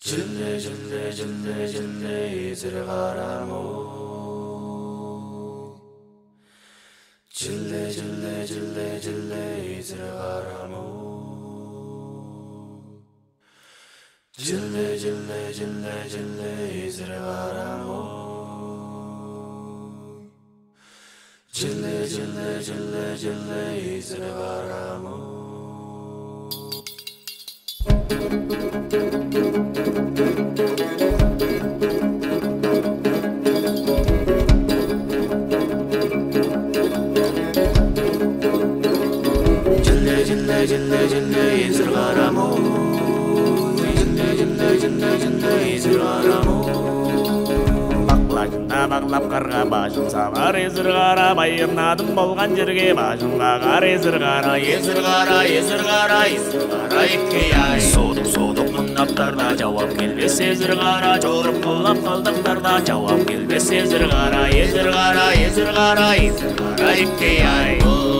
Cille cille cille cille zirgaramo. Cille cille cille cille zirgaramo. Cille cille cille cille zirgaramo. Cille cille cille cille zirgaramo. Cille cille zirgaramo. Cille zirgaramo. Бақлайында бақлап қарға башын сабар езірғара байырнадым болған жерге башынға қар езірғара езірғара езірғара езірғара еккей-ай содық мұңдақтарда жауап келбес езірғара жорып қолап қалдықтарда жауап келбес езірғара езірғара езірғара езірғара еккей-ай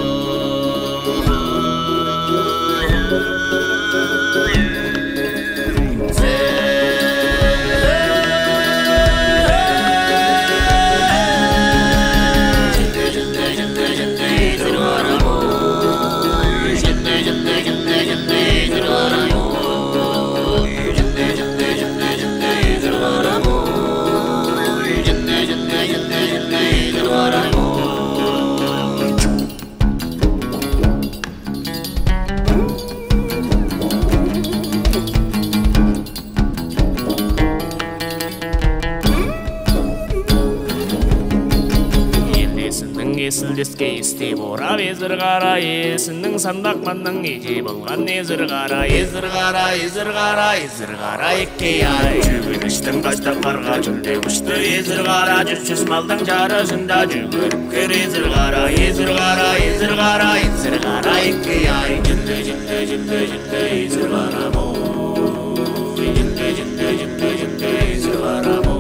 есілдеске есте борап езірғара есінің сандақманның еже болған езірғара езірғара езірғара езірғара еккей-ай жүгініштің қашта қарға жүлде күшті езірғара жүз малдың жарысында жүгіріп кер езірғара езірғара езірғара езірғара еккей-ай жүлде жүлде жүлде жүлде езірғара-мо жүлде жүлде жүлде жүлде езірғара-мо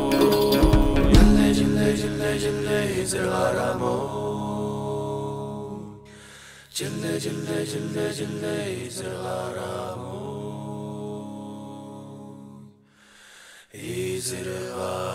zirgaramo. Cille cille cille cille zirgaramo. Zirgaramo.